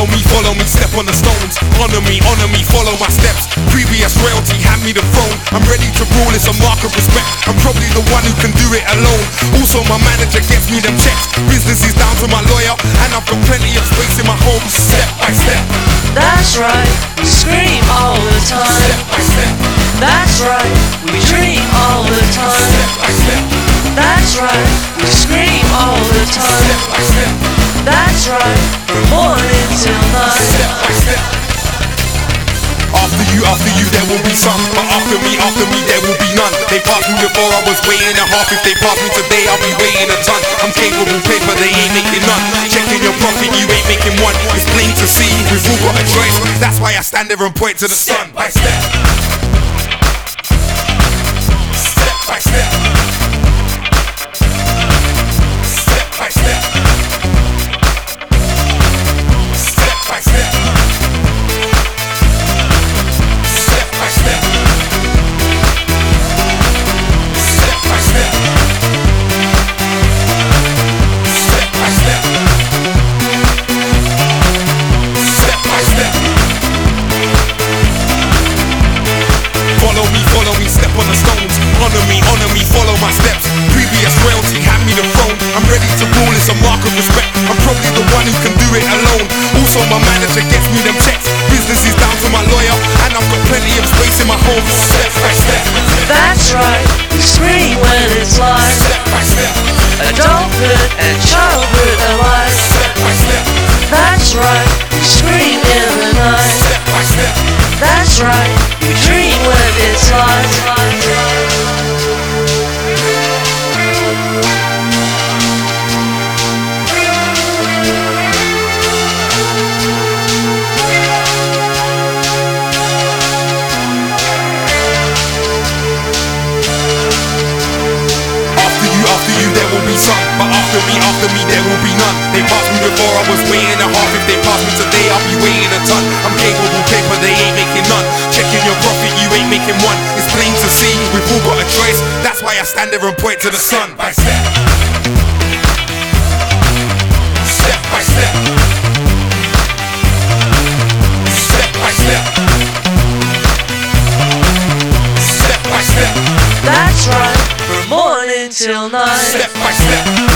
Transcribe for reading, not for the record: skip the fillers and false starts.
follow me, step on the stones. Honor me, follow my steps. Previous royalty, hand me the throne. I'm ready to rule, it's a mark of respect. I'm probably the one who can do it alone. Also my manager gets me them checks. Business is down to my lawyer, and I've got plenty of space in my home. Step by step. That's right, we scream all the time. Step by step. That's right, we dream all the time. Step by step. That's right, we scream all the time. Step by step. That's right, from morning till night. Step by step. After you, there will be some. But after me, there will be none. They passed me before, I was waiting a half. If they pass me today, I'll be waiting a ton. I'm capable paper, they ain't making none. Checking your profit, you ain't making one. It's plain to see, we've all got a choice. That's why I stand there and point to the sun. Step by step. Step by step. Step by step. Step by step. Step by step. Step by step. Step by step. Step by step. Follow me, step on the stones. Honor me, follow my steps. Previous royalty, hand me the throne. I'm ready to rule, it's a mark of respect. I'm probably the one who can do it alone. Also my manager gets me them checks. Business is down to my lawyer, and I've got plenty of space in my home. Step by step. That's right, we scream when it's live. Step by step. Adulthood and childhood alike. Step by step. That's right, we scream in the night. Step by step. That's right, we dream when it's live. After you, there will be some. But after me, there will be none. They passed me before, I was waiting a half. If they pass me today, I'll be waiting a ton. I'm capable paper, they ain't making none. Checking your profit, you ain't making one. It's plain to see, we've all got a choice. That's why I stand there and point to the sun. By step. Step by step. Step by step. Step by step. That's right, from morning till night. Step by step.